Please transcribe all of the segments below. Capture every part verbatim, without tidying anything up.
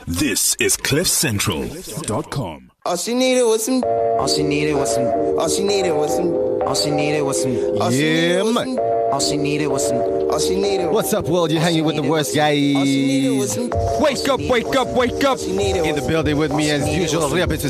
This is cliff central dot com. All she needed was some. All she needed was some. All she needed was some. All she needed was some. Yeah, man. All she needed was some. All she needed. What's up, world? You're hanging with the worst guys. Wake up, wake up, wake up. In the building with me as usual,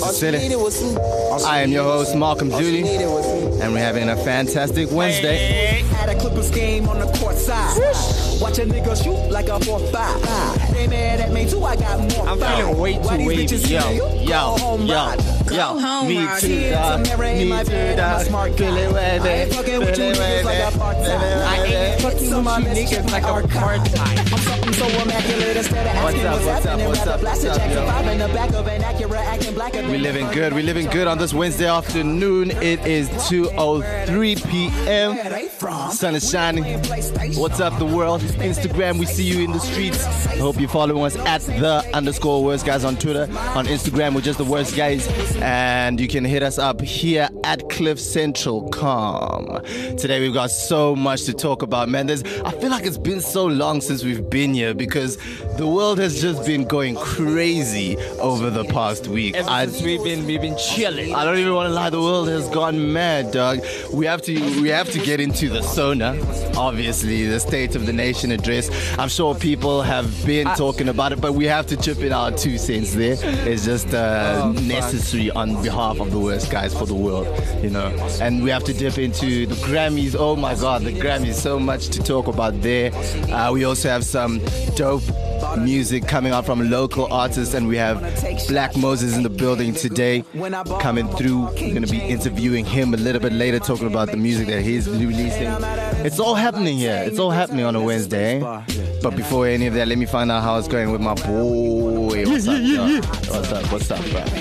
I am your host, Malcolm Judy, and we're having a fantastic Wednesday. Had a Clippers game on the court side. Watch a nigga shoot like a four five. They mad at me too, I got more. I'm feeling way too wavy. Yo, yo, yo, yo. Me too, dog. Me too, dog. Feel it wavy. Feel it wavy. I ain't fucking with my niggas like a part time. I'm something so immaculate instead of asking what's happening. What's up, what's up, five in the back of an accurate acting black. We living good. We living good on this Wednesday afternoon. It is two oh three p.m. Sun is shining. What's up, the world? Instagram, we see you in the streets. I hope you follow us at the underscore worst guys on Twitter. On Instagram, we're just the worst guys. And you can hit us up here at Cliff Central dot com. Today we've got so much to talk about, man. There's, I feel like it's been so long since we've been here because the world has just been going crazy over the past week. Ever I, since we've been we've been chilling. I don't even want to lie, the world has gone mad, dog. We have to we have to get into the SONA, obviously, the State of the Nation address. I'm sure people have been I, talking about it, but we have to chip in our two cents there. It's just uh, oh, necessary on behalf of the worst guys for the world, you know. And we have to dip into the Grammys. Oh my God, the Grammys, so much to talk about there. Uh, we also have some dope music coming out from local artists, and we have Black Moses in the building today coming through. We're going to be interviewing him a little bit later, talking about the music that he's releasing. It's all happening here. It's all happening on a Wednesday. But before any of that, let me find out how it's going with my boy. What's up, yeah, What's up? What's up, bro?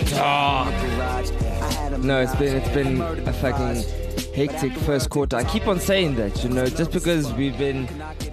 Oh. No, it's been it's been a fucking hectic first quarter. I keep on saying that, you know, just because we've been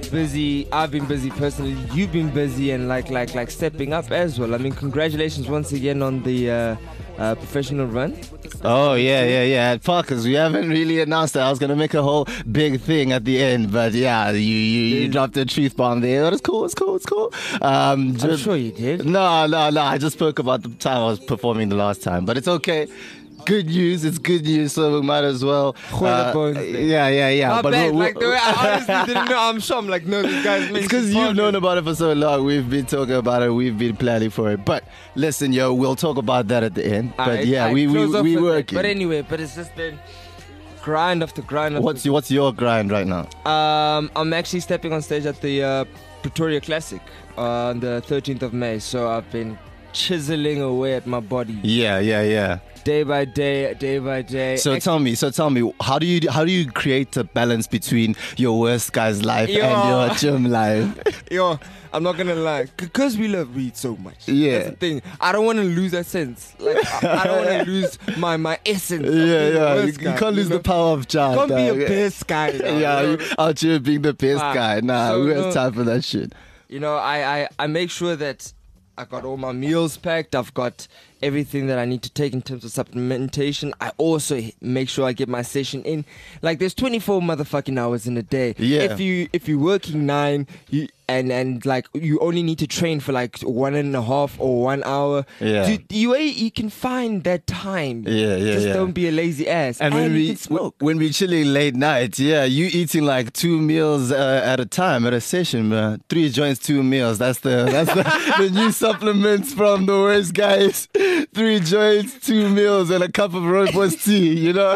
busy, I've been busy personally, you've been busy, and like like like stepping up as well. I mean, congratulations once again on the uh, uh, professional run. Oh yeah, yeah, yeah. At Parkers, we haven't really announced that. I was gonna make a whole big thing at the end, but yeah, you you, you dropped a truth bomb there. But it's cool, it's cool, it's cool. Um, just, I'm sure you did. No, no, no. I just spoke about the time I was performing the last time, but it's okay. Good news, it's good news, so we might as well. Uh, yeah, yeah, yeah. Not but bad. we'll, like the way I honestly didn't know. I'm sure. I'm like, no, this guy's. It's because you've known about it for so long. We've been talking about it. We've been planning for it. But listen, yo, we'll talk about that at the end. But I, yeah, I we we we working. But anyway, but it's just been grind after grind. After what's your, what's your grind right now? Um, I'm actually stepping on stage at the uh, Pretoria Classic on the thirteenth of May. So I've been chiseling away at my body. Yeah, yeah, yeah. Day by day, day by day. So Ex- tell me, so tell me, how do you how do you create a balance between your worst guy's life Yo. and your gym life? Yo, I'm not gonna lie, because we love weed so much. Yeah, that's the thing. I don't want to lose that sense. Like I, I don't want to lose my my essence. Yeah, yeah. You, guy, you can't lose you know? the power of Jah. Can't be a best guy. Now, yeah, you know? Out here being the best ah, guy. Nah, so, we have no, time for that shit. You know, I, I I make sure that I got all my meals packed. I've got everything that I need to take in terms of supplementation. I also make sure I get my session in. Like there's twenty-four motherfucking hours in a day. Yeah. If you if you're working nine, you and and like you only need to train for like one and a half or one hour. Yeah. You you, you can find that time. Yeah, yeah. Just yeah. don't be a lazy ass. And, and when we w- when we chilling late night, yeah, you eating like two meals uh, at a time at a session, man. Three joints, two meals. That's the that's the, the new supplements from the worst guys. Three joints, two meals, and a cup of rooibos tea. You know.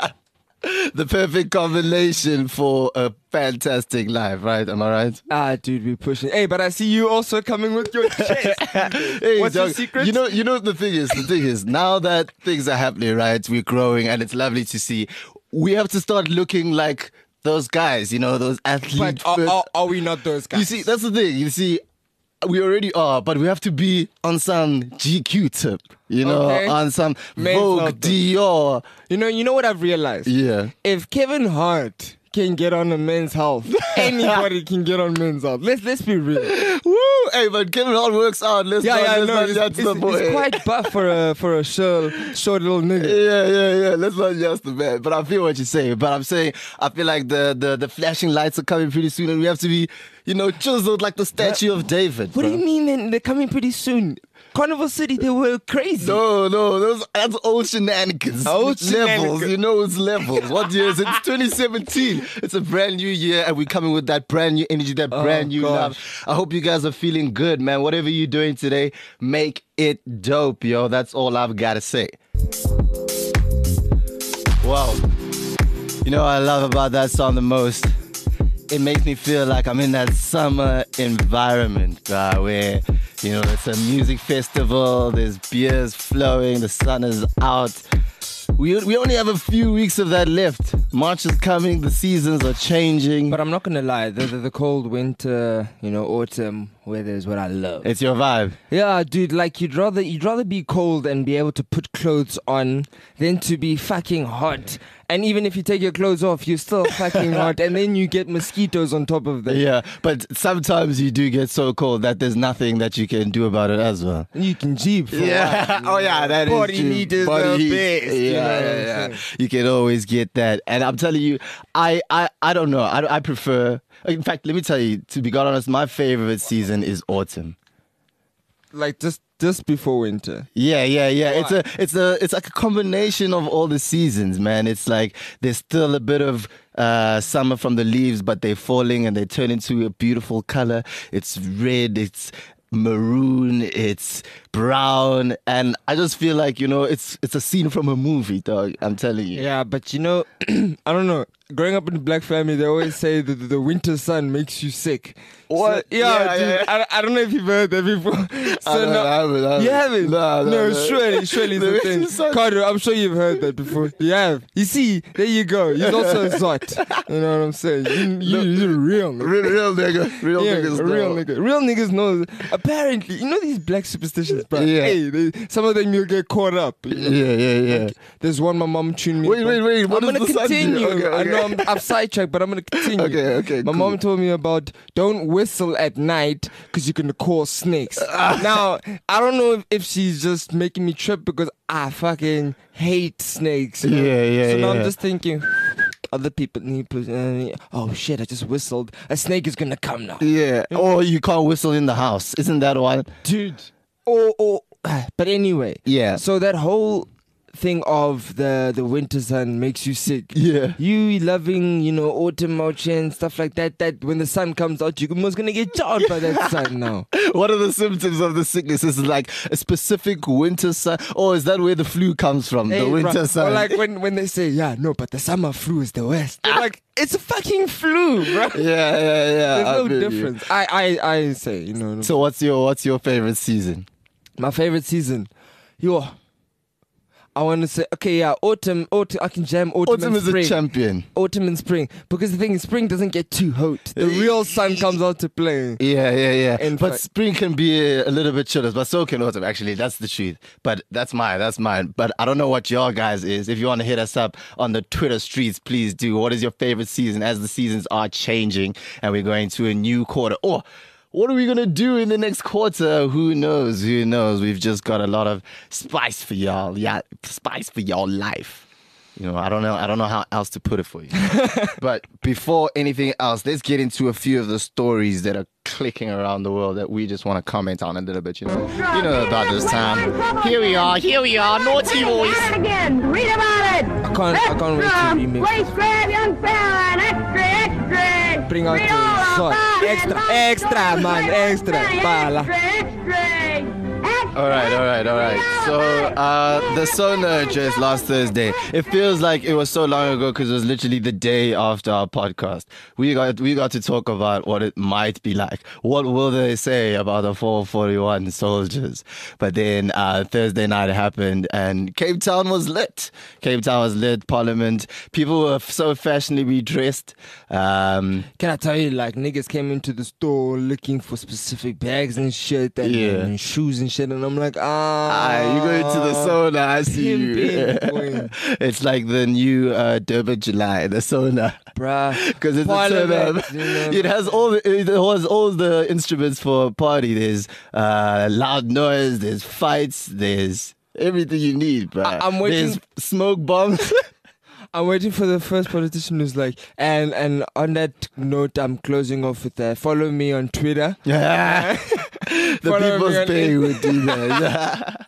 The perfect combination for a fantastic life, right? Am I right? Ah, dude, we're pushing. Hey, but I see you also coming with your chest. Hey, what's dog, your secret? You know, you know the thing is, the thing is, now that things are happening, right? We're growing, and it's lovely to see. We have to start looking like those guys, you know, those athletes. But are, are, are we not those guys? You see, that's the thing. You see. We already are, but we have to be on some G Q tip, you know, okay. on some Men's Vogue, health. Dior. You know, you know what I've realized? Yeah. If Kevin Hart can get on a Men's Health, anybody can get on Men's Health. Let's let's be real. Woo! Hey, but Kevin Hart works out. Let's yeah, not, yeah, let's no, not it's, judge it's, the boy. it's quite buff for a for a short, short little nigga. Yeah, yeah, yeah. Let's not judge the man. But I feel what you're saying. But I'm saying I feel like the the the flashing lights are coming pretty soon, and we have to be you know, chiseled like the statue of David. What bro. do you mean then? They're coming pretty soon. Carnival City, they were crazy. No, no, those that's old shenanigans. Old levels, shenanigans. you know, it's levels. What year is it? It's twenty seventeen. It's a brand new year, and we're coming with that brand new energy, that Oh, brand new gosh. love. I hope you guys are feeling good, man. Whatever you're doing today, make it dope, yo. That's all I've got to say. Wow. You know what I love about that song the most? It makes me feel like I'm in that summer environment, uh, where, you know, it's a music festival, there's beers flowing, the sun is out. We, we only have a few weeks of that left. March is coming, the seasons are changing. But I'm not going to lie, the, the, the cold winter, you know, autumn weather is what I love. It's your vibe. Yeah, dude, like you'd rather you'd rather be cold and be able to put clothes on than to be fucking hot. And even if you take your clothes off, you're still fucking hot, and then you get mosquitoes on top of that. Yeah, but sometimes you do get so cold that there's nothing that you can do about it as well. You can jeep. For Yeah. a while, Oh, yeah, that is Body true. heat is Body the heat. best. Yeah, you know what I'm yeah, yeah. saying? You can always get that. And I'm telling you, I, I, I don't know. I, I prefer... In fact, let me tell you, to be quite honest, my favorite season is autumn. Like just just before winter. Yeah, yeah, yeah. It's a, it's a, it's like a combination of all the seasons, man. It's like there's still a bit of uh, summer from the leaves, but they're falling and they turn into a beautiful color. It's red. It's maroon. It's brown, and I just feel like, you know, it's it's a scene from a movie, dog. I'm telling you. Yeah, but you know, I don't know. Growing up in a black family, they always say that the winter sun makes you sick. What? So, yeah, Yeah, dude. yeah. I, I don't know if you've heard that before. So I don't no, know, I haven't, I haven't. you haven't? No, no, no. surely, surely The it's a winter thing. sun- Carter, I'm sure you've heard that before. You have. You see, there you go. He's also a Zot. You know what I'm saying? You, you, you're a real nigga. Real, real nigga. Real Yeah, niggas a real know. nigga. Real niggas know. Apparently, you know these black superstitions, bro. Yeah. Hey, they, some of them you'll get caught up. You know? Yeah, yeah, yeah. Like, there's one my mom tuned me. Wait, wait, wait, what I'm does gonna the sun do? continue. Okay, I okay. know I'm, I've sidetracked, but I'm gonna continue. Okay, okay, My cool. mom told me about don't whistle at night because you're gonna cause snakes. Now I don't know if, if she's just making me trip because I fucking hate snakes. you know? Yeah, yeah, So now I'm yeah. just thinking. Other people need to. Uh, oh shit! I just whistled. A snake is gonna come now, Yeah. Or you can't whistle in the house. Isn't that one? dude. Or, or, but anyway. Yeah. So that whole thing of the the winter sun makes you sick. Yeah. You loving, you know, autumn mochi and stuff like that. That when the sun comes out, you're almost gonna get charged by that sun now. What are the symptoms of the sickness? Is it like a specific winter sun? Or is that where the flu comes from? Hey, the winter bro. sun? Or like when, when they say, yeah, no, but the summer flu is the worst. You're like, it's a fucking flu, bro. yeah, yeah, yeah. There's I no feel you. difference. I, I, I say, you know. So what's your what's your favorite season? My favorite season, yo. I want to say, okay, yeah, autumn, autumn. I can jam autumn, Autumn and is spring. a champion. Autumn and spring, because the thing is, spring doesn't get too hot. The real sun comes out to play. Yeah, yeah, yeah. In but fact- spring can be a, a little bit chillers, but so can autumn. Actually, that's the truth. But that's mine. That's mine. But I don't know what your guys is. If you want to hit us up on the Twitter streets, please do. What is your favorite season? As the seasons are changing and we're going to a new quarter. Or what are we going to do in the next quarter? Who knows? Who knows? We've just got a lot of spice for y'all. Yeah, spice for y'all life. You know, I don't know. I don't know how else to put it for you. But before anything else, let's get into a few of the stories that are clicking around the world that we just want to comment on a little bit. You know, you know about this time. Here we are. Here we are. Naughty boys. Again, read about it. I can't, I can't wait to remix. Waist grab, young fella, and extra, extra. Bring out Read the all song. about it. Extra, extra, man, extra. Bala. Extra, extra, extra. All right, all right, all right. So uh, the Sona address last Thursday. It feels like it was so long ago because it was literally the day after our podcast. We got we got to talk about what it might be like. What will they say about the four forty-one soldiers? But then uh, Thursday night happened and Cape Town was lit. Cape Town was lit. Parliament. People were so fashionably dressed. Um, Can I tell you, like, niggas came into the store looking for specific bags and shit and, Yeah. and shoes and shit, and I'm like, ah. Ah, you going to the Sona, I see you. Pimping, boy. It's like the new uh, Durban July, the Sona. Bruh. Because it's a turn Parliament, up. you know. It has all the, it has all the instruments for a party. There's uh, loud noise, there's fights, there's everything you need, bro. I- I'm waiting- There's smoke bombs. I'm waiting for the first politician who's like, and and on that note, I'm closing off with that. Follow me on Twitter. Yeah. The Follow people's me on pay Insta- would do that.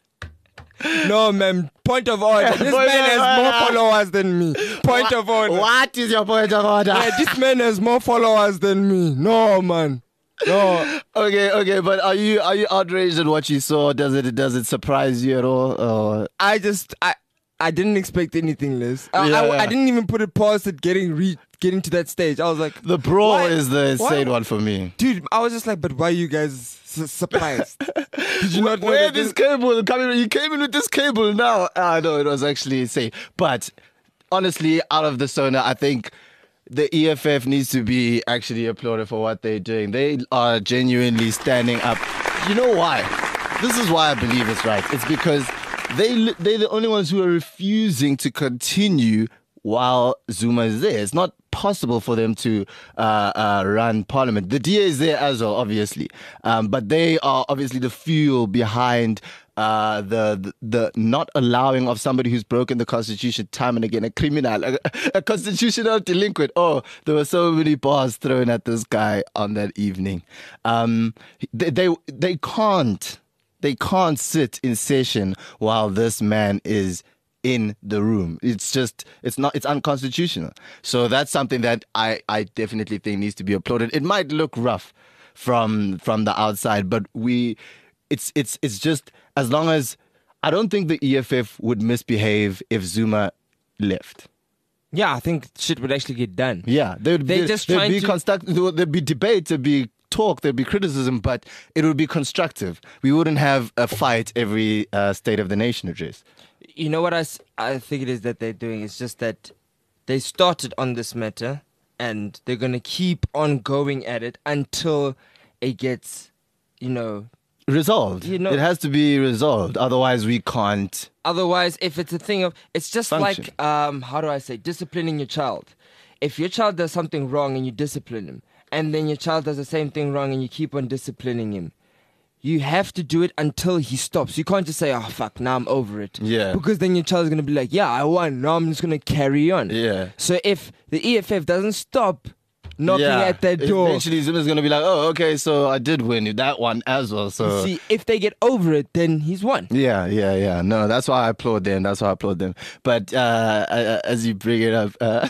No, man. Point of order. This Point man of has more order. followers than me. Point of order. What is your point of order? Yeah, this man has more followers than me. No, man. No. Okay, okay, but are you are you outraged at what you saw? Does it does it surprise you at all? Or I just I I didn't expect anything less. I, Yeah, I, yeah. I didn't even put it past it getting re- getting to that stage. I was like, the brawl why- is the insane why- one for me. Dude, I was just like, but why are you guys su- surprised? Did you not know Where that this cable coming? You came in with this cable now. I know it was actually insane. But honestly, out of the Sona, I think the E F F needs to be actually applauded for what they're doing. They are genuinely standing up. You know why? This is why I believe it's right. It's because they they're the only ones who are refusing to continue while Zuma is there. It's not possible for them to uh, uh, run parliament. The D A is there as well, obviously, um, but they are obviously the fuel behind uh, the, the the not allowing of somebody who's broken the constitution time and again, a criminal, a, a constitutional delinquent. Oh, there were so many bars thrown at this guy on that evening. Um, they, they they can't they can't sit in session while this man is in the room. It's just, it's not, it's unconstitutional. So that's something that I, I definitely think needs to be applauded. It might look rough from from the outside, but we, it's it's it's just, as long as, I don't think the E F F would misbehave if Zuma left. Yeah, I think shit would actually get done. Yeah, there'd They're be, just there'd trying be to- construct, there'd be debate, there'd be talk, there'd be criticism, but it would be constructive. We wouldn't have a fight every uh, State of the Nation address. You know what I, s- I think it is that they're doing? It's just that they started on this matter and they're going to keep on going at it until it gets, you know... Resolved. You know- it has to be resolved. Otherwise, we can't. Otherwise, if it's a thing of... It's just Function. like, um, how do I say, disciplining your child. If your child does something wrong and you discipline him, and then your child does the same thing wrong and you keep on disciplining him, you have to do it until he stops. You can't just say, oh, fuck, now I'm over it. Yeah. Because then your child is going to be like, yeah, I won. Now I'm just going to carry on. Yeah. So if the E F F doesn't stop knocking Yeah. at that door, Eventually, Zuma's going to be like, oh, okay, so I did win that one as well. So. see, if they get over it, then he's won. Yeah, yeah, yeah. No, that's why I applaud them. That's why I applaud them. But uh, uh, as you bring it up, uh,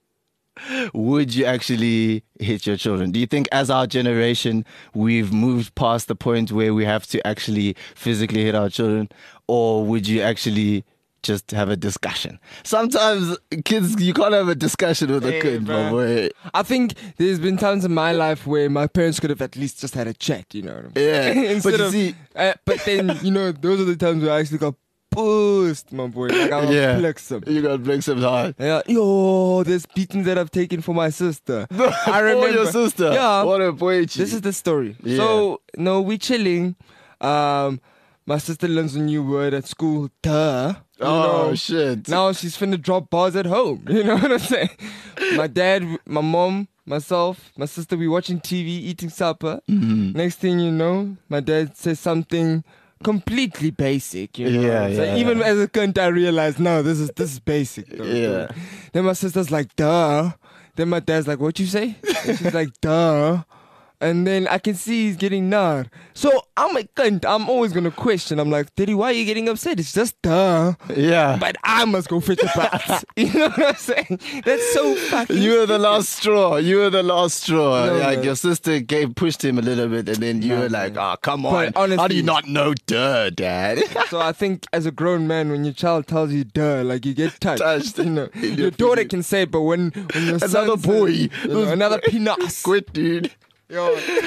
would you actually hit your children? Do you think as our generation, we've moved past the point where we have to actually physically hit our children? Or would you actually just have a discussion? Sometimes kids, you can't have a discussion with a Hey, kid, bro. my boy. I think there's been times in my life where my parents could have at least just had a chat, you know what I mean? Yeah, Instead but you of, see- uh, but then, you know, those are the times where I actually got pushed, my boy. Like, I Yeah. got flex them. You got to break some hard. Yeah, yo, there's beatings that I've taken for my sister. I remember. For your sister. Yeah. What a boy. This is the story. Yeah. So, no, we chilling. Um, my sister learns a new word at school. Duh. You Oh, know? shit. Now she's finna drop bars at home. You know what I'm saying? My dad, my mom, myself, my sister, we watching T V, eating supper. Mm-hmm. Next thing you know, my dad says something completely basic. You know? Yeah, So yeah, even yeah. as a cunt, I realized, no, this is this is basic. Though. Yeah. Then my sister's like, duh. Then my dad's like, what you say? And she's like, duh. And then I can see he's getting nard. So I'm a cunt. I'm always going to question. I'm like, Daddy, why are you getting upset? It's just duh. Yeah. But I must go fetch a bath. You know what I'm saying? That's so fucking... You were the last straw. You were the last straw. No, like man. your sister gave pushed him a little bit, and then you No, were like, man. "Oh, come But on! How do honestly- you not know, duh, Dad?" So I think as a grown man, when your child tells you duh, like you get touched. Touched. You know, In your your daughter feelings. can say it, but when, when your Another son boy. says, you know, another penis. Quit, dude. Yo,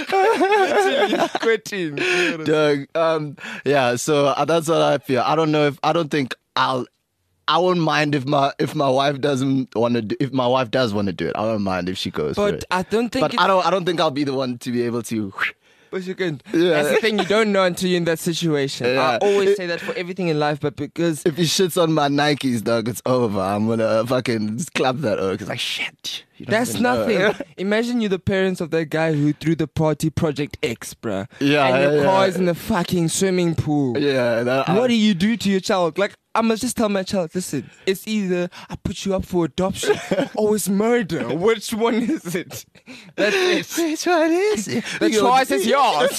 literally quitting. Doug. Um, yeah. So uh, that's what I feel. I don't know if I don't think I'll. I won't mind if my if my wife doesn't want to do, if my wife does want to do it. I don't mind if she goes for But it. I don't think But it's... I don't. I don't think I'll be the one to be able to. But you can. Yeah. That's the thing, you don't know until you're in that situation. Yeah. I always say that for everything in life, but because If he shits on my Nikes, dog, it's over. I'm gonna fucking clap that over because like shit. You don't that's even know. nothing. Imagine you're the parents of that guy who threw the party Project X, bruh. Yeah, And your yeah, car yeah. is in the fucking swimming pool. Yeah. That, What do you do to your child? Like, I must just tell my child, listen, it's either I put you up for adoption or it's murder. Which one is it? That's it. Which one is it? The choice is yours.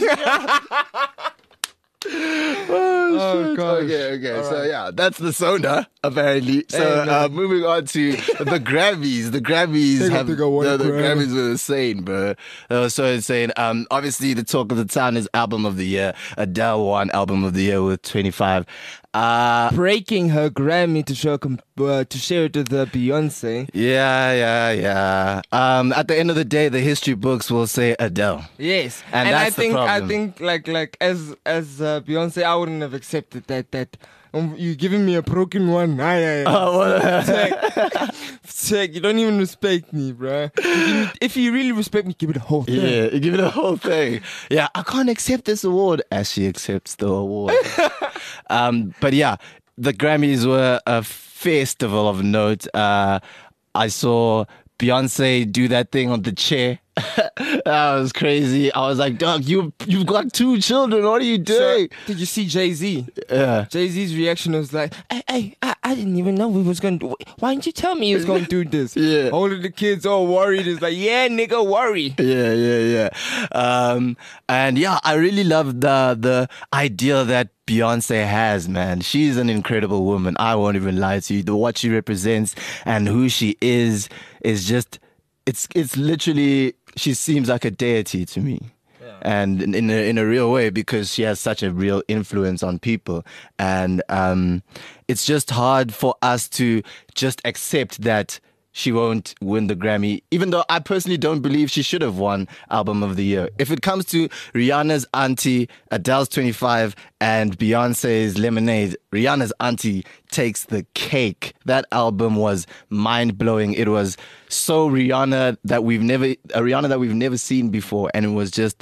Oh, Oh, gosh. Okay, okay. All So right. yeah, that's the Sona apparently. So Hey, man. uh, moving on to the Grammys. The Grammys Think I have think I won the, a the Grammy. Grammys were insane, bro. They were so insane. Um, obviously the talk of the town is album of the year. Adele won album of the year with twenty-five. Uh, Breaking her Grammy to show com- uh, to share it with uh, Beyonce. yeah, yeah, yeah. Um, at the end of the day, the history books will say Adele. Yes, And I that's the think problem. I think like like as as uh, Beyonce, I wouldn't have accepted that that. Um, you giving me a broken one? Aye, aye, aye. Oh, well, Check. Check. You don't even respect me, bruh. You give me- if you really respect me, give me the whole thing. yeah, you give it a whole thing. Yeah, I can't accept this award as she accepts the award. um, but yeah, the Grammys were a festival of note. Uh, I saw Beyonce do that thing on the chair. That was crazy. I was like, dog, you you've got two children. What are you So, doing? did you see Jay Z? Yeah. Jay Z's reaction was like, "Hey, hey, I, I didn't even know we was gonna do. Why didn't you tell me he was gonna do this?" Yeah. All of the kids all worried. It's like, yeah, nigga, worry. Yeah, yeah, yeah. Um, and yeah, I really love the the idea that Beyonce has, man. She's an incredible woman. I won't even lie to you. The what she represents and who she is is just it's it's literally she seems like a deity to me. And in in a, in a real way, because she has such a real influence on people. And um, it's just hard for us to just accept that she won't win the Grammy, even though I personally don't believe she should have won Album of the Year. If it comes to Rihanna's Auntie, Adele's twenty-five, and Beyonce's Lemonade, Rihanna's Auntie takes the cake. That album was mind-blowing. It was so Rihanna that we've never, a Rihanna that we've never seen before, and it was just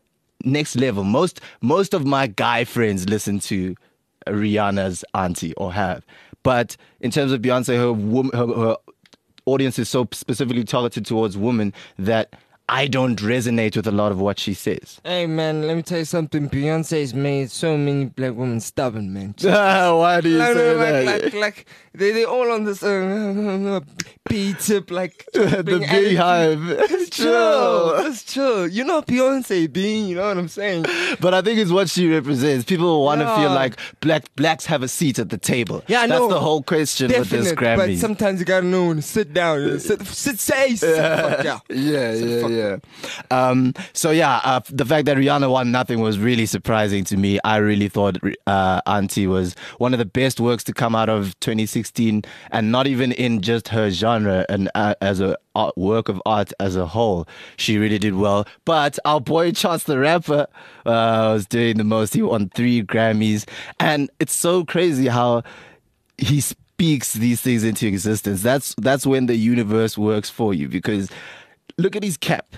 next level. Most most of my guy friends listen to Rihanna's Auntie or have, but in terms of Beyonce, her woman, her, her audience is so specifically targeted towards women that I don't resonate with a lot of what she says. Hey man, let me tell you something. Beyonce's made so many black women stubborn, man. Why do you Like, say like, that? like, like they they all on this uh, B tip, like the bring beehive. attitude. Chill, just chill. You're not Beyonce, B. You know what I'm saying? But I think it's what she represents. People want to Yeah. feel like black blacks have a seat at the table. Yeah, I That's know. the whole question with this Definite, but Grammy. sometimes you gotta know when to sit down. Sit, sit, say, sit the fuck down. Yeah, Sit the yeah, fuck yeah. Um, so yeah, uh, the fact that Rihanna won nothing was really surprising to me. I really thought uh, Auntie was one of the best works to come out of twenty sixteen, and not even in just her genre and uh, as a art, work of art as a whole. She really did well. But our boy Chance the Rapper uh, was doing the most. He won three Grammys, and it's so crazy how he speaks these things into existence. That's that's when the universe works for you, because look at his cap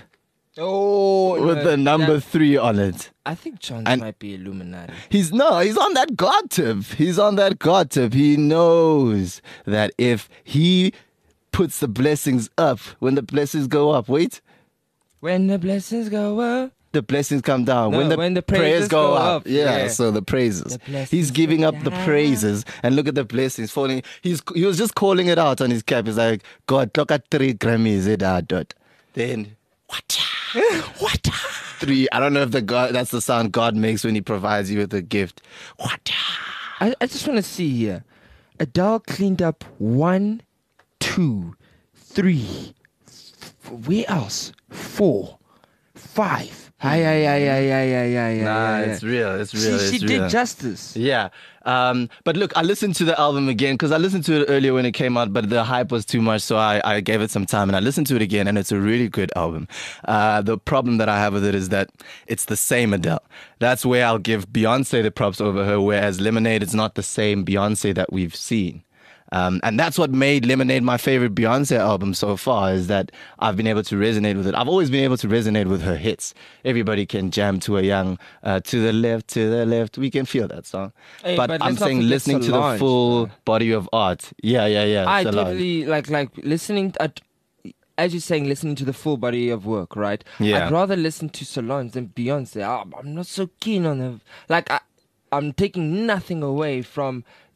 Oh, with no, the number that- three on it. I think Chance And- might be Illuminati. He's no, he's on that God tip. He's on that God tip. He knows that if he puts the blessings up, when the blessings go up, wait, When the blessings go up. the blessings come down. No, when the when the prayers, praises go, go up. up, Yeah, yeah. so the praises. The blessings He's giving go up the down. praises, and look at the blessings falling. He's he was just calling it out on his cap. He's like, God, look at three Grammys, it ah, dot. Then what? What? Three. I don't know if the God that's the sound God makes when he provides you with a gift. What? I, I just want to see here. Adele cleaned up one, two, three. F- where else? Four, five. Aye, aye, aye, aye, aye, aye, aye, Nah, aye, it's aye. real. It's She, real. she it's did real. justice. Yeah. Um, but look, I listened to the album again because I listened to it earlier when it came out, but the hype was too much. So I, I gave it some time and I listened to it again, and it's a really good album. Uh, the problem that I have with it is that it's the same Adele. That's where I'll give Beyonce the props over her, whereas Lemonade is not the same Beyonce that we've seen. Um, and that's what made Lemonade my favorite Beyonce album so far, is that I've been able to resonate with it. I've always been able to resonate with her hits. Everybody can jam to a young, uh, to the left, to the left. We can feel that song. Hey, but, but I'm let's not saying forget listening to the Solange, full bro. body of art. Yeah, yeah, yeah. I Solange. totally like like listening. At, as you're saying, listening to the full body of work, right? Yeah. I'd rather listen to Solange than Beyonce. I, I'm not so keen on her. Like I, I'm taking nothing away from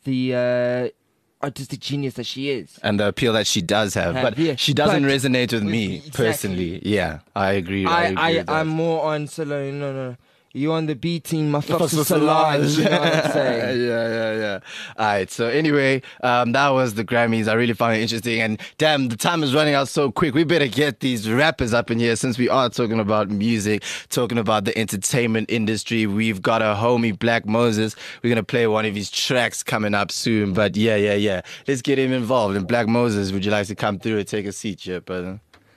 the uh, artistic genius that she is. And the appeal that she does have, Have, but yeah. she doesn't But- resonate with me Exactly. personally. Yeah, I agree. I, I, agree I, with that. I'm more on Solange. No, no, you on the B team. My fucks Fucks with with Solange. Solange. You know what I'm saying? yeah, yeah, yeah. All right. So anyway, um, that was the Grammys. I really found it interesting. And damn, the time is running out so quick. We better get these rappers up in here since we are talking about music, talking about the entertainment industry. We've got a homie, Black Moses. We're gonna play one of his tracks coming up soon. But yeah, yeah, yeah. Let's get him involved. And Black Moses, would you like to come through and take a seat here, brother?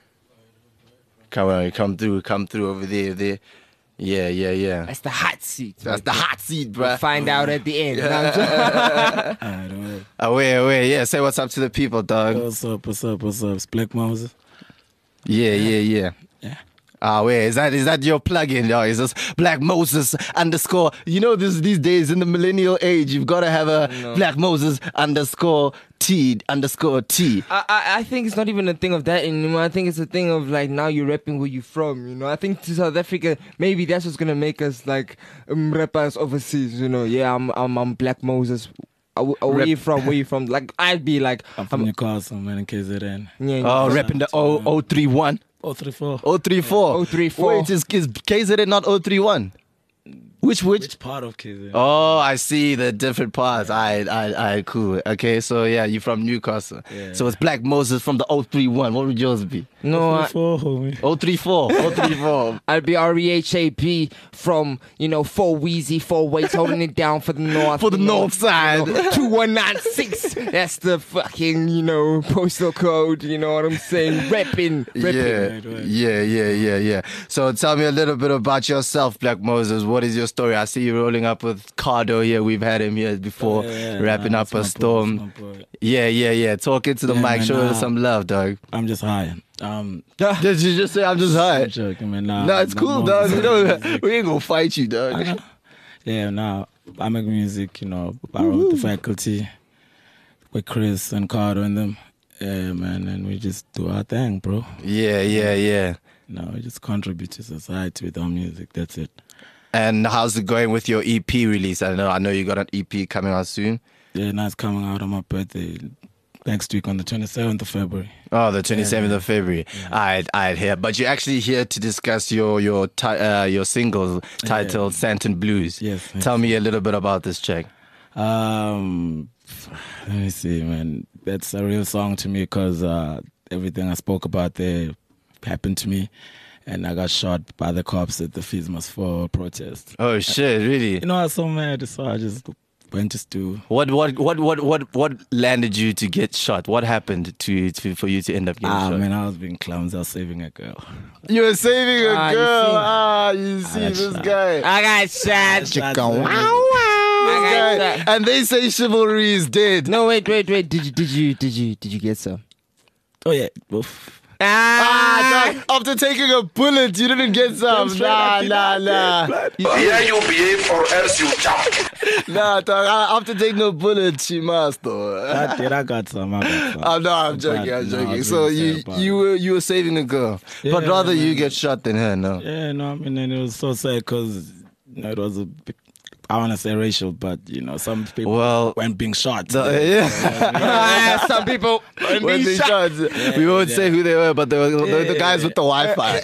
Come on, come through, come through over there, there. Yeah, yeah, yeah. That's the hot seat. That's the hot seat, bruh. Find out at the end. You know what I'm saying? Alright, alright. Away, away, yeah. Say what's up to the people, dog. What's up? What's up? What's up? It's Black Moses. Yeah, yeah, yeah. Yeah. Ah, wait, is that is that your plug-in, dog? Is this Black Moses underscore? You know, this these days in the millennial age, you've got to have a No. Black Moses underscore T underscore T. I, I I think it's not even a thing of that anymore. I think it's a thing of like now you're rapping where you from, you know. I think to South Africa, maybe that's what's gonna make us like um, rappers overseas, you know. Yeah, I'm I'm, I'm Black Moses. Uh, Where Rep- you from? Where you from? Like I'd be like, I'm from Newcastle, man, in K Z N. yeah, Oh, yeah. repping the O O three one. Oh, three, four. O three four. O three four. Wait, is, is K Z N not O three one? Which which? Which part of K Z N? Oh, I see the different parts. I, I, I, cool. Okay, so yeah, you're from Newcastle. Yeah. So it's Black Moses from the O three one. What would yours be? No, I, Four, homie. O three four. O three four. I'd be R E H A B from, you know, four Wheezy, four Ways, holding it down for the north. For the you know, north side. you know, two one nine six. That's the fucking, you know, postal code. You know what I'm saying? Repping. Yeah, Repping. Right, right. yeah, yeah, yeah, yeah. So tell me a little bit about yourself, Black Moses. What is your story? I see you rolling up with Cardo here. We've had him here before, Yeah, yeah, wrapping nah, up that's a my boy, storm. that's my boy. Yeah, yeah, yeah. Talk into the Yeah, mic. man, Show us nah. some love, dog. I'm just high. Um, Did you just say I'm just high? I'm joking, man. Nah, No, it's I'm cool, more dog. You know, music. we ain't gonna fight you, dog. Yeah, nah, I make music, you know, I wrote the faculty with Chris and Carter and them. Yeah, man, and we just do our thing, bro. Yeah, yeah, yeah. No, we just contribute to society with our music. That's it. And how's it going with your E P release? I know, I know you got an E P coming out soon. Yeah, now it's coming out on my birthday next week on the twenty-seventh of February. Oh, the twenty-seventh of February. I'd, I'd hear. But you're actually here to discuss your your ti- uh, your single titled Santon Blues. Yes, yes. Tell me a little bit about this track. Um, let me see, man. That's a real song to me because uh, everything I spoke about there happened to me. And I got shot by the cops at the Fees Must Fall protest. Oh shit! Really? You know, I was so mad, so I just went to stew. What what what what what what landed you to get shot? What happened to to for you to end up getting Ah, shot? man, I was being clumsy. I was saving a girl. You were saving a Ah, you girl. see. Ah, you see got this shot. guy. I got shot. Chicken. This I got guy. shot. And they say chivalry is dead. No, wait, wait, wait. Did you, did you, did you, did you get some? Oh, yeah. Oof. Ah, dog, after taking a bullet, you didn't get some. Nah, nah, nah. Here you behave or else you jump. Nah, dog, ah, after taking a bullet, she must, though. I did. I got some. I got some. Oh, no, I'm joking, I'm No, I joking. was So really you sad about you it. were you were saving a girl, but Yeah, rather you man. get shot than her, no? Yeah, no, I mean, and it was so sad because, you know, it was a bit, I want to say racial, but, you know, some people Well, weren't being shot. The- yeah. Some people. When they shot, we won't say who they were, but they were the, the Yeah, guys yeah. with the Wi-Fi.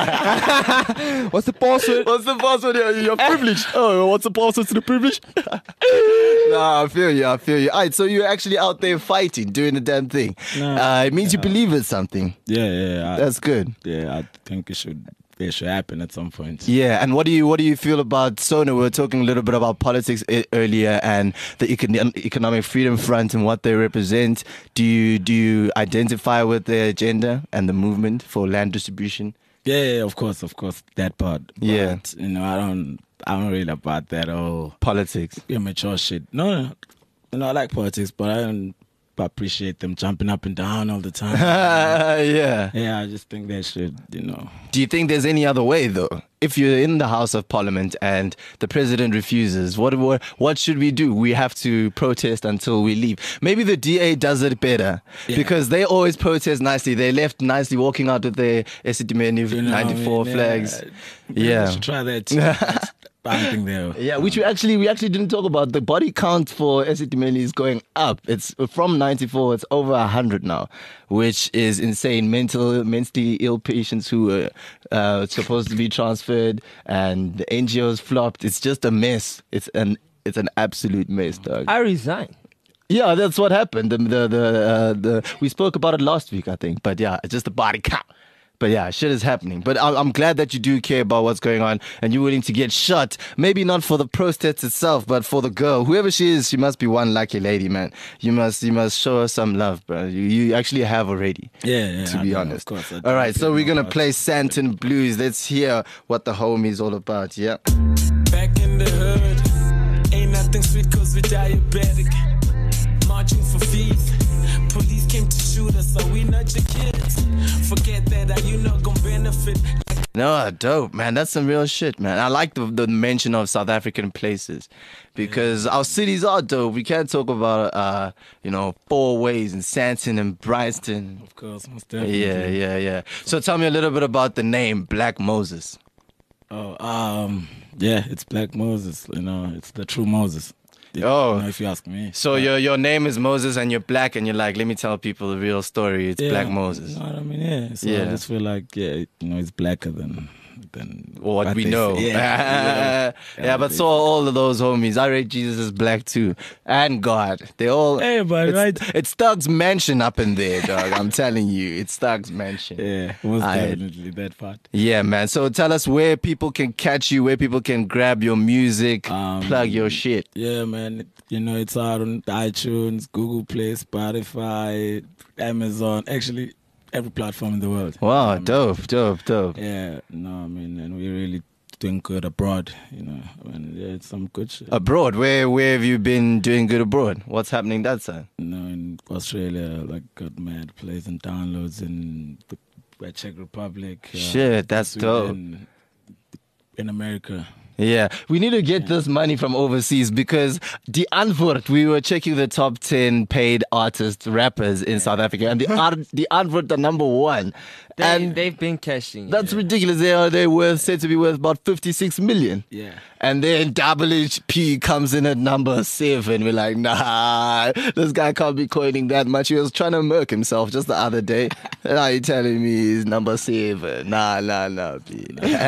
What's the password? What's the password? You're, you're privileged. Oh, what's the password to the privilege? Nah, I feel you. I feel you. All right, so you're actually out there fighting, doing the damn thing. No. Uh, it means you believe in something. Yeah, yeah. I, That's good. yeah, I think it should, it should happen at some point. Yeah, and what do you what do you feel about Sona? We were talking a little bit about politics e- earlier and the econ- economic freedom front and what they represent. Do you do you identify with their agenda and the movement for land distribution? Yeah, yeah, of course, of course, that part. But, Yeah. you know, I don't, I don't really about that whole Politics. immature shit. No, no, you know, I like politics, but I don't appreciate them jumping up and down all the time. yeah. Yeah, I just think they should, you know. Do you think there's any other way though? If you're in the House of Parliament and the president refuses, what what what should we do? We have to protest until we leave. Maybe the D A does it better Yeah. because they always protest nicely. They left nicely, walking out with their Esitimeni You know what I ninety-four mean? flags. Yeah, Yeah. I should try that too. bumping there. Yeah, which we actually we actually didn't talk about. The body count for Esidimeni is going up. It's from ninety-four. It's over one hundred now, which is insane. Mental, mentally ill patients who are uh, supposed to be transferred, and the N G Os flopped. It's just a mess. It's an it's an absolute mess, dog. I resign. Yeah, that's what happened. The the the, uh, the we spoke about it last week, I think. But yeah, it's just the body count. But yeah, shit is happening. But I'm, I'm glad that you do care about what's going on and you're willing to get shot. Maybe not for the protest itself, but for the girl. Whoever she is, she must be one lucky lady, man. You must you must show her some love, bro. You, you actually have already. Yeah, yeah. To I be know, honest. Of course. All right, so we're going to play Santon Blues. Let's hear what the homie's all about. Yeah. Back in the hood, ain't nothing sweet cause we're diabetic. Marching for fees. Police came to shoot us, so we not your kids. Forget that, are you not gonna benefit? No, dope, man. That's some real shit, man. I like the, the mention of South African places because our cities are dope. We can't talk about, uh, you know, Four Ways and Sandton and Bryanston. Of course, most definitely. Yeah, yeah, yeah. So tell me a little bit about the name Black Moses. Oh, um, yeah, it's Black Moses. You know, it's the true Moses. Yeah, oh, you know, if you ask me. So your your name is Moses and you're black and you're like, let me tell people the real story. It's yeah, Black Moses. You know what I mean? Yeah. So yeah. I just feel like, yeah, you know, it's blacker than than what, what we know. Yeah, yeah, yeah, but so all of those homies. I rate Jesus as black too, and God. They all. Hey, but it's, right. It's Thug's mansion up in there, dog. I'm telling you, it's Thug's mansion. Yeah, most I, definitely that part. Yeah, man. So tell us where people can catch you, where people can grab your music, um, plug your shit. Yeah, man. You know, it's out on iTunes, Google Play, Spotify, Amazon. Actually, every platform in the world. Wow, um, dope, dope, dope. Yeah, no, I mean, and we're really doing good abroad, you know. I mean, yeah, it's some good shit. Abroad? Where where have you been doing good abroad? What's happening that side? You know, in Australia, like, got mad plays and downloads in the Czech Republic. Uh, Shit, that's Sweden, dope. In America. Yeah, we need to get yeah. this money from overseas because the Antwoord, we were checking the top ten paid artists, rappers in yeah. South Africa, and the Ar- the Antwoord are number one. They, and they've been cashing. That's yeah. ridiculous. They are they worth said to be worth about fifty-six million. Yeah. And then Double H P comes in at number seven. We're like, nah, this guy can't be coining that much. He was trying to murk himself just the other day. Now you telling me he's number seven? Nah, nah, nah, P.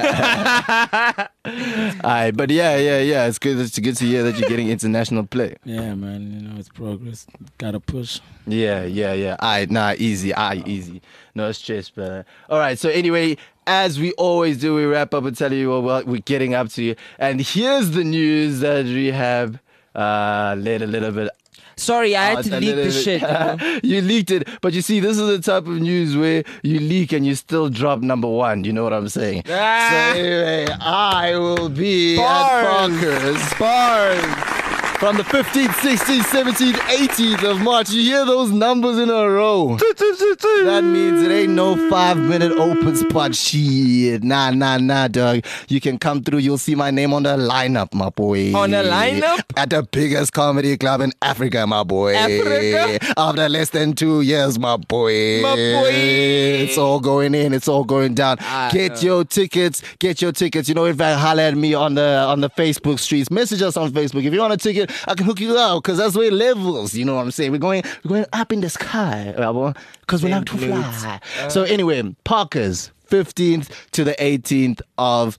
Alright, but yeah, yeah, yeah. It's good. It's good to hear that you're getting international play. Yeah, man. You know, it's progress. Gotta push. Yeah, yeah, yeah. Alright, nah, easy. Alright, easy. No stress, brother. All right. So anyway, as we always do, we wrap up and tell you what we're getting up to. And here's the news that we have uh, laid a little bit. Sorry, I had to leak the shit. You know? You leaked it, but you see, this is the type of news where you leak and you still drop number one. You know what I'm saying? Ah. So anyway, I will be Bars. at Parker's. Bars. From the fifteenth, sixteenth, seventeenth, eighteenth of March. You hear those numbers in a row. That means it ain't no five-minute open spot shit. Nah, nah, nah, dog. You can come through. You'll see my name on the lineup, my boy. On the lineup? At the biggest comedy club in Africa, my boy. Africa? After less than two years, my boy. My boy. It's all going in. It's all going down. I get know. your tickets. Get your tickets. You know, in fact, holler at me on the on the Facebook streets. Message us on Facebook. If you want a ticket, I can hook you out because that's where levels, you know what I'm saying? We're going we're going up in the sky, because we're not too fly. Uh, so anyway, Parker's, fifteenth to the eighteenth of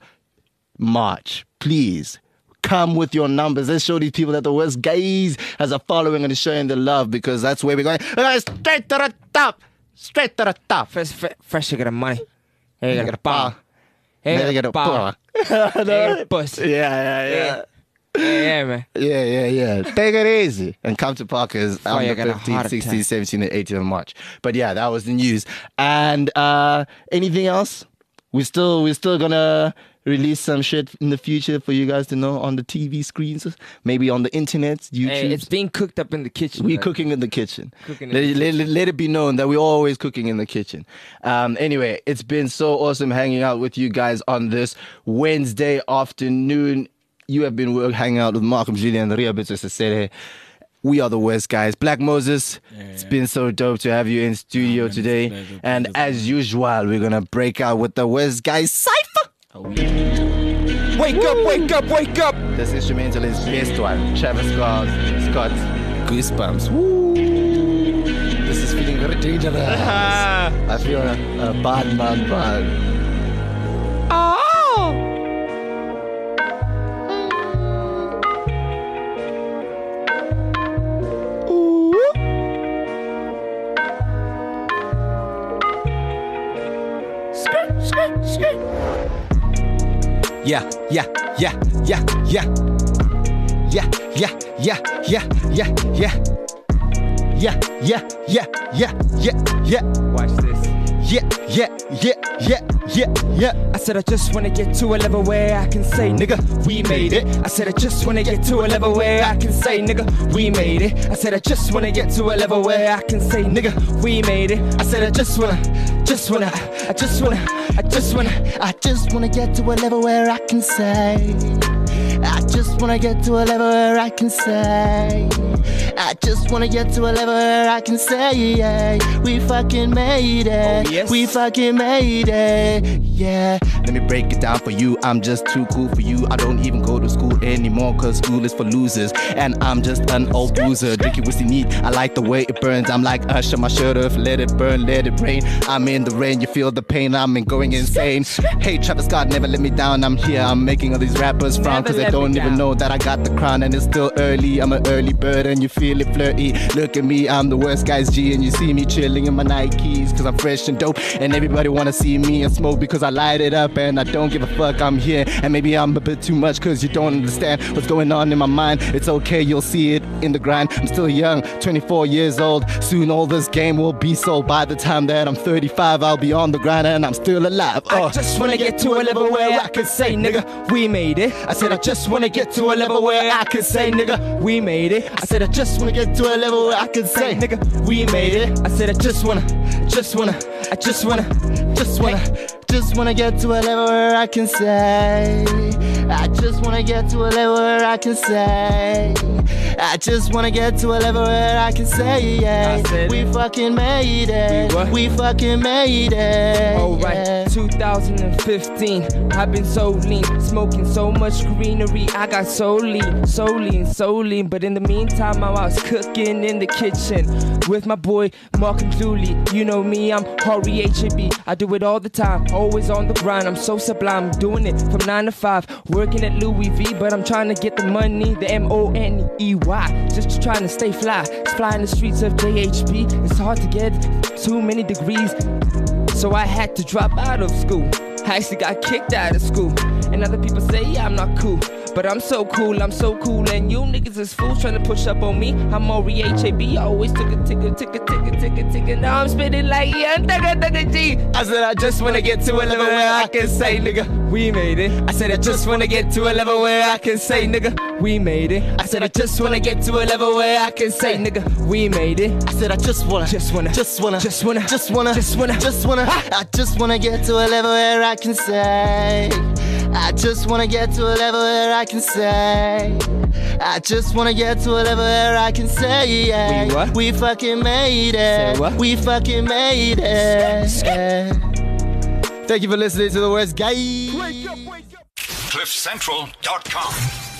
March. Please come with your numbers. Let's show these people that the West Guys has a following and is showing the love because that's where we're going. We're going straight to the top. Straight to the top. First, first you get the money. Hey, you get the power. Hey, you get the power. Hey, pussy. Yeah, yeah, yeah. Yeah, yeah, man. Yeah, yeah, yeah. Take it easy and come to Parker's on the fifteenth, sixteenth, seventeenth, and eighteenth of March. But yeah, that was the news. And uh, anything else? We're still we're still gonna release some shit in the future for you guys to know on the T V screens, maybe on the internet, YouTube. Hey, it's being cooked up in the kitchen. We're like. cooking in the kitchen. Cooking in let, the let, kitchen. Let, let it be known that we're always cooking in the kitchen. Um, anyway, it's been so awesome hanging out with you guys on this Wednesday afternoon. You have been hanging out with Malcolm, Julian, Ria Bitsesere. We are the West Guys. Black Moses, yeah, yeah. It's been so dope to have you in studio oh, today. Pleasure, and pleasure, as man. usual, we're going to break out with the West Guys Cypher. Oh, yeah. Wake up, wake up, wake up. This instrumental is best one. Travis Scott, Scott, Goosebumps. Woo. This is feeling very dangerous. I feel a, a bad man bad. Oh. Yeah, yeah, yeah, yeah, yeah. Yeah, yeah, yeah, yeah, yeah, yeah. Yeah, yeah, yeah, yeah, yeah, yeah. Watch this. Yeah, yeah, yeah, yeah, yeah, yeah. I said I just wanna get to a level where I can say, nigga, we made it. I said I just wanna get to a level where I can say, nigga, we made it. I said I just wanna get to a level where I can say, nigga, we made it. I said I just wanna, just wanna, I just wanna, I just wanna, I just wanna get to a level where I can say, I just wanna get to a level where I can say, I just wanna get to a level where I can say, yeah, we fucking made it. Oh, yes. We fucking made it. Yeah. Let me break it down for you. I'm just too cool for you. I don't even go to school anymore, cause school is for losers. And I'm just an old boozer. Drinking whiskey neat. I like the way it burns. I'm like Usher, my shirt off. Let it burn, let it rain. I'm in the rain, you feel the pain. I'm in going insane. Hey, Travis Scott, never let me down. I'm here. I'm making all these rappers frown, cause they don't even know that I got the crown. And it's still early. I'm an early bird and you feel it flirty. Look at me, I'm the worst guy's G. And you see me chilling in my Nikes, cause I'm fresh and dope. And everybody wanna see me and smoke because I light it up. And I don't give a fuck, I'm here. And maybe I'm a bit too much cause you don't understand what's going on in my mind. It's okay, you'll see it in the grind. I'm still young, twenty-four years old. Soon all this game will be sold. By the time that I'm thirty-five, I'll be on the grind and I'm still alive. Oh. I just wanna get to a level where I can say, nigga, we made it. I said I just wanna get to a level where I can say, nigga, we made it. I said I just wanna get to a level where I can say, nigga, we made it. I said I just wanna, just wanna, I just wanna, just wanna, just wanna get to a level where I can say, I just wanna get to a level where I can say, I just wanna get to a level where I can say, yeah, we fucking made it. We fucking made it. Alright, yeah. two thousand fifteen, I've been so lean, smoking so much greenery. I got so lean, so lean, so lean. But in the meantime, I was cooking in the kitchen with my boy Mark and Julie. You know me, I'm Hori H A B. I do it all the time, always on the grind. I'm so sublime, doing it from nine to five, working at Louis V. But I'm trying to get the money, the M O N E Y, just trying to stay fly. It's flying the streets of J H B. It's hard to get too many degrees, so I had to drop out of school. I actually got kicked out of school. And other people say, yeah, I'm not cool, but I'm so cool, I'm so cool. And you niggas is fools trying to push up on me. I'm Ori H A B, always took a ticket, ticket, ticket, ticket, ticket. Now I'm spitting like young thugga, thugga G. I said I just wanna get to a level where I can say, nigga, we made it. I said I just wanna get to a level where I can say, nigga, we made it. I said I just wanna get to a level where I can say, nigga, we made it. I said I just wanna, just wanna, just wanna, just wanna, just wanna, just wanna, just wanna. I just wanna get to a level where I can say, I just wanna get to a level where I can say, I just wanna get to a level where I can say, yeah, we, what? We fucking made it. We fucking made it. Thank you for listening to the West Guy. cliff central dot com